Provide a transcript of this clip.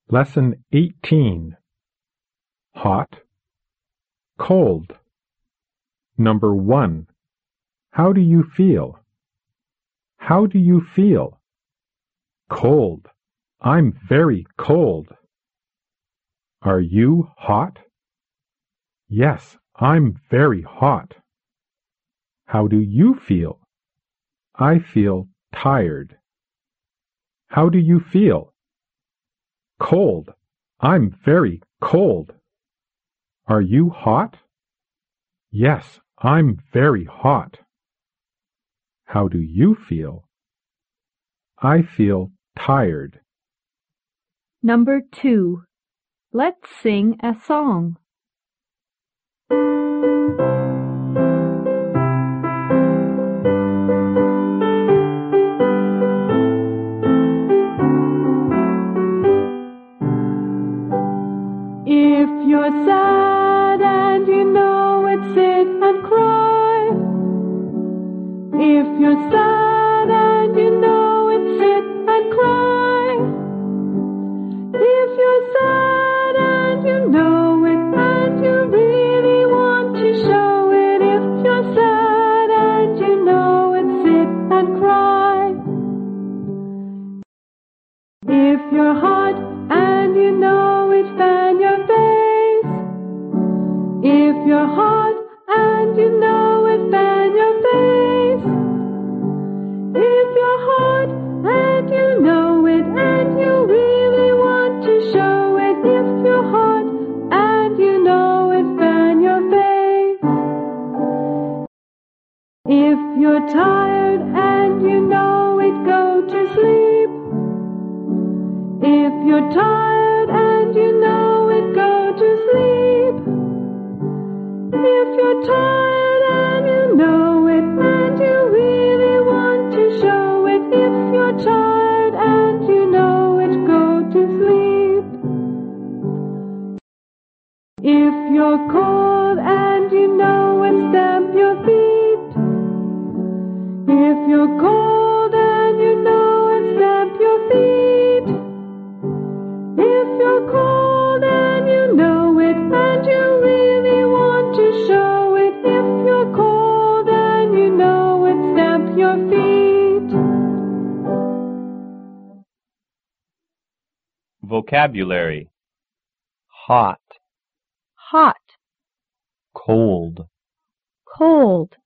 Lesson 18. Hot, cold. Number 1. How do you feel? How do you feel? Cold. I'm very cold. Are you hot? Yes, I'm very hot. How do you feel? I feel tired. How do you feel? Cold. I'm very cold. Are you hot? Yes, I'm very hot. How do you feel? I feel tired. Number 2. Let's sing a song. If you're sad and you know it, sit and cry. If you're sad and you know it, sit and cry. If you're sad and you know it and you really want to show it, if you're sad and you know it, sit and cry. If you're hot and you know it, fan your face. If you're hot and you know it, fan your face. If you're hot and you know it and you really want to show it, if you're hot and you know it, fan your face. If you're tired and you know it, go to sleep. If you're tired and you know it, go to sleep. If you're tired and you know it and you really want to show it, if you're tired and you know it, go to sleep. If you're cold and you know it, stamp your feet. If you're cold and you know it, stamp your feet. If you're cold and you know it and you really want to show it, if you're cold and you know it, stamp your feet. Vocabulary: hot, Hot, cold, cold.